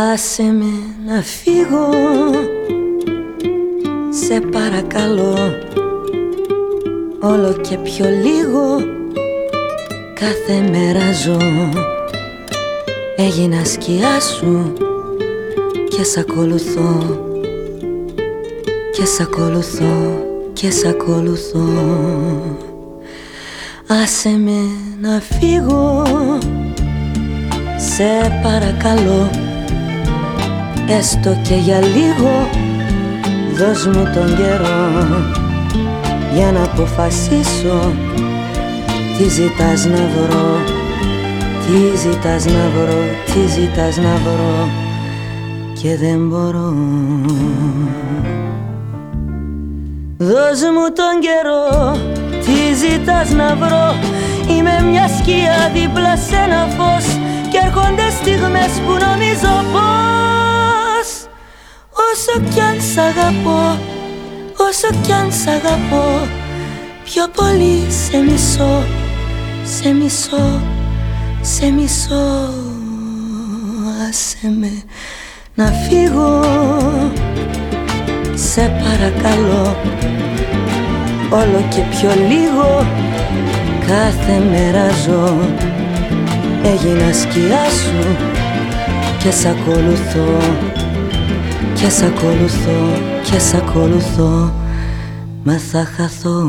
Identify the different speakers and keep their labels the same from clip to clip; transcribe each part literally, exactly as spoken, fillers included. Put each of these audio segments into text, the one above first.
Speaker 1: Άσε με να φύγω, σε παρακαλώ, όλο και πιο λίγο, κάθε μέρα ζω. Έγινα σκιά σου και σ' ακολουθώ, και σ' ακολουθώ, και σ' ακολουθώ. Άσε με να φύγω, σε παρακαλώ, έστω και για λίγο, δώσ' μου τον καιρό για να αποφασίσω τι ζητάς να βρω, τι ζητάς να βρω, τι ζητάς να βρω και δεν μπορώ. Δώσ' μου τον καιρό, τι ζητάς να βρω, είμαι μια σκιά δίπλα σε ένα φως κι έρχονται στιγμές που νομίζω πως όσο κι αν σ' αγαπώ, όσο κι αν σ' αγαπώ, πιο πολύ σε μισώ, σε μισώ, σε μισώ. Άσε με να φύγω, σε παρακαλώ, όλο και πιο λίγο, κάθε μέρα ζω. Έγινα σκιά σου και σ' ακολουθώ, και σ' ακολουθώ, και σ' ακολουθώ, μα θα χαθώ.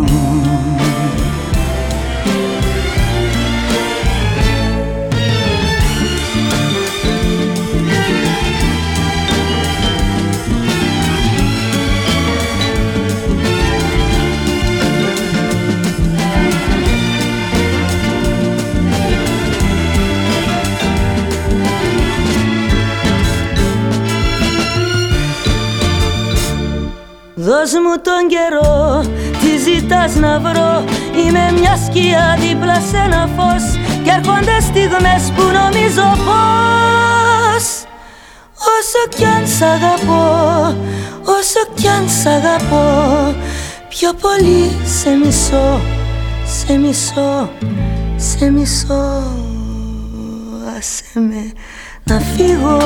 Speaker 1: Δώσ' μου τον καιρό, τι ζητάς να βρω, είμαι μια σκιά δίπλα σε ένα φως κι έρχονται στιγμές που νομίζω πως όσο κι αν σ' αγαπώ, όσο κι αν σ' αγαπώ, πιο πολύ σε μισώ, σε μισώ, σε μισώ. Άσε με να φύγω,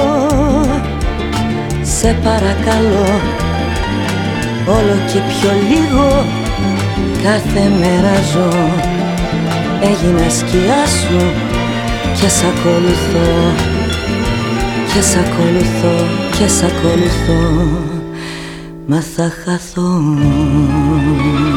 Speaker 1: σε παρακαλώ, όλο και πιο λίγο, κάθε μέρα ζω. Έγινα σκιά σου και σ' ακολουθώ, και σ' ακολουθώ, και σ' ακολουθώ, μα θα χαθώ.